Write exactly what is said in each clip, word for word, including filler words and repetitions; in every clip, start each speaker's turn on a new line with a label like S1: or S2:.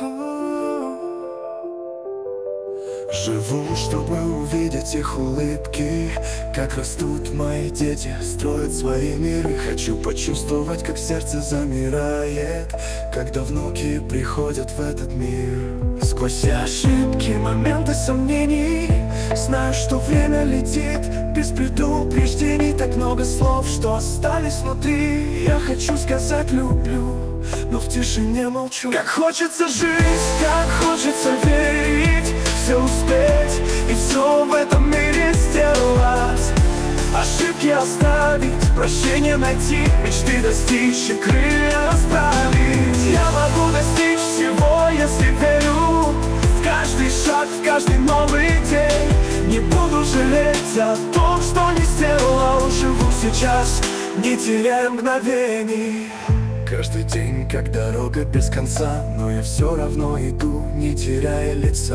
S1: Живу, чтобы увидеть их улыбки, как растут мои дети, строят свои миры. Хочу почувствовать, как сердце замирает, когда внуки приходят в этот мир. Сквозь ошибки, моменты сомнений, знаю, что время летит без предупреждений. Так много слов, что остались внутри. Я хочу сказать «люблю», но в тишине молчу. Как хочется жить, как хочется верить, все успеть и все в этом мире сделать. Ошибки оставить, прощение найти, мечты достичь и крылья расправить. Я могу достичь всего, если верю в каждый шаг, в каждый новый день. Не буду жалеть о том, что не сделала, живу сейчас, не теряя мгновений. Каждый день, как дорога без конца, но я все равно иду, не теряя лица.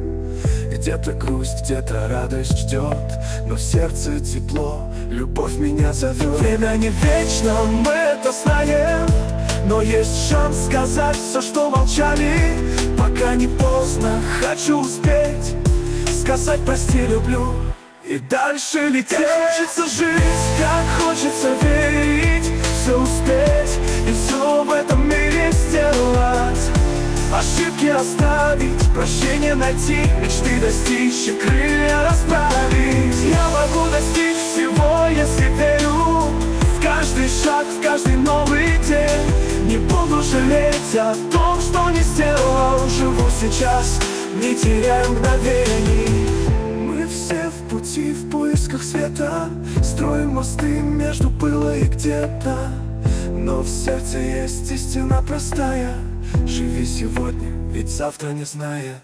S1: Где-то грусть, где-то радость ждет, но в сердце тепло, любовь меня зовет. Время не вечно, мы это знаем, но есть шанс сказать все, что молчали. Пока не поздно, хочу успеть сказать прости, люблю и дальше лететь. Как хочется жить, как хочется верить, все успеть и все в этом мире сделать. Ошибки оставить, прощение найти, мечты достичь и крылья расправить. Я могу достичь всего, если верю в каждый шаг, в каждый новый день. Не буду жалеть о том, что не сделал, живу сейчас, не теряя мгновений. Мы все в пути, в поисках света, строим мосты между пыла и где-то. Но в сердце есть истина простая: живи сегодня, ведь завтра не знает.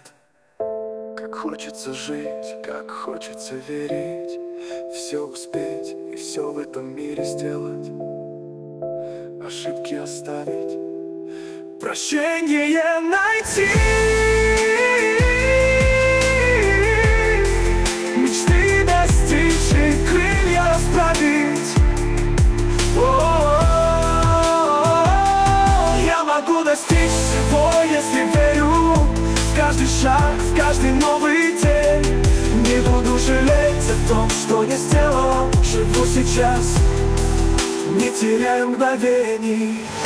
S1: Как хочется жить, как хочется верить, все успеть и все в этом мире сделать. Ошибки оставить, прощение найти, мечты достичь и крылья расправить. Могу достичь всего, если верю в каждый шаг, в каждый новый день. Не буду жалеть о том, что не сделал, живу сейчас, не теряя мгновений.